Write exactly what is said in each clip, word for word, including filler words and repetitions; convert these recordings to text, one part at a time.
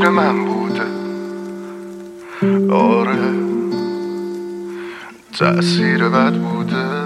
تأثیر من بوده. آره تأثیر بد بوده.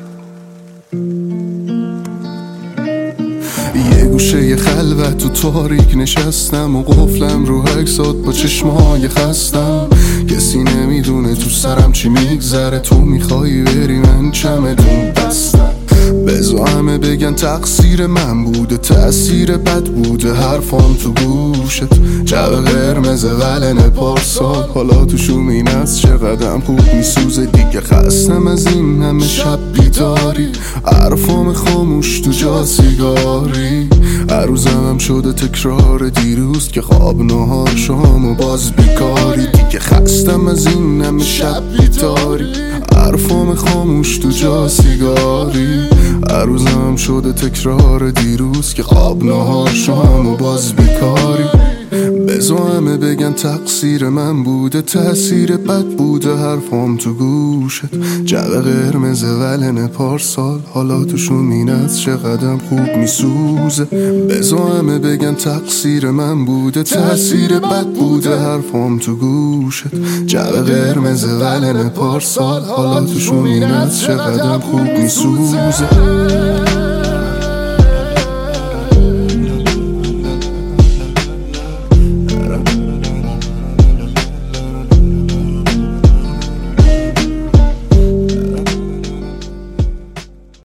یه گوشه خلوت تو تاریک نشستم و قفلم رو عکسات با چشمای خستم. کسی نمیدونه تو سرم چی میگذره. تو میخوای بری من چمدون بستم. بزا همه بگن تقصیر من بوده، تأثیر بد بوده حرفام تو گوشت. جو قرمز ولن پارسال حالا تو شومین از چقدرم خوب میسوزه. دیگه خستم از این همه شب بیداری، حرفام خاموش تو جا سیگاری. هر روزم هم شده تکرار دیروز که خواب نهار شام و باز بیکاری. دیگه خستم از این همه شب بیداری، حرفام خاموش تو جا سیگاری. هر روزم شده تکرار دیروز که خواب نهار شام و باز بیکاری. بزا همه بگن تقصیر من بوده، تأثیر بد بوده حرفام تو گوشت. جو قرمز ولن پارسال حالا تو شومین از چقدرم خوب میسوزه. بزا همه بگن تقصیر من بوده، تأثیر بد بوده حرفام تو گوشت. جو قرمز ولن پارسال حالا تو شومین از چقدرم خوب میسوزه.